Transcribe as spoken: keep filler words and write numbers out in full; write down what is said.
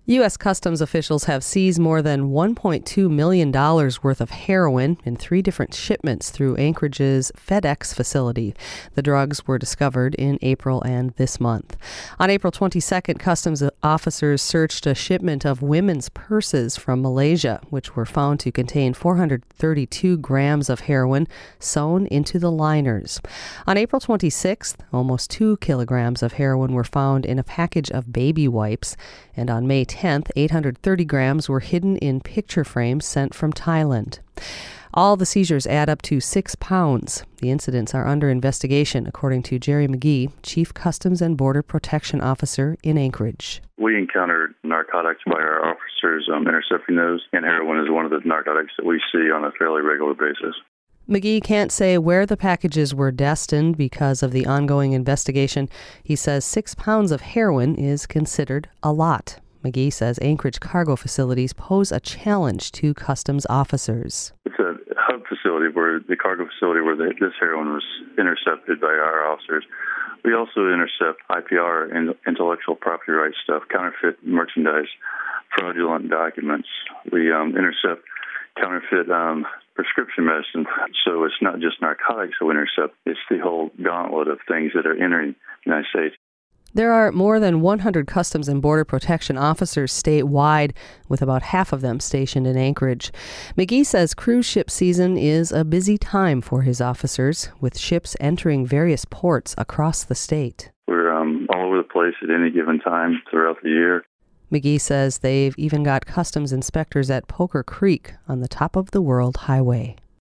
U S Customs officials have seized more than one point two million dollars worth of heroin in three different shipments through Anchorage's FedEx facility. The drugs were discovered in April and this month. On April twenty-second, Customs officers searched a shipment of women's purses from Malaysia, which were found to contain four hundred thirty-two grams of heroin sewn into the liners. On April twenty-sixth, almost two kilograms of heroin were found in a package of baby wipes, and on May tenth, eight hundred thirty grams were hidden in picture frames sent from Thailand. All the seizures add up to six pounds. The incidents are under investigation, according to Jerry McGee, Chief Customs and Border Protection Officer in Anchorage. We encountered narcotics by our officers um, intercepting those, and heroin is one of the narcotics that we see on a fairly regular basis. McGee can't say where the packages were destined because of the ongoing investigation. He says six pounds of heroin is considered a lot. McGee says Anchorage cargo facilities pose a challenge to customs officers. It's a hub facility, where the cargo facility where the, this heroin was intercepted by our officers. We also intercept I P R and intellectual property rights stuff, counterfeit merchandise, fraudulent documents. We um, intercept counterfeit um, prescription medicine. So it's not just narcotics that we intercept, it's the whole gauntlet of things that are entering the United States. There are more than one hundred Customs and Border Protection officers statewide, with about half of them stationed in Anchorage. McGee says cruise ship season is a busy time for his officers, with ships entering various ports across the state. We're um, all over the place at any given time throughout the year. McGee says they've even got customs inspectors at Poker Creek on the top of the World Highway.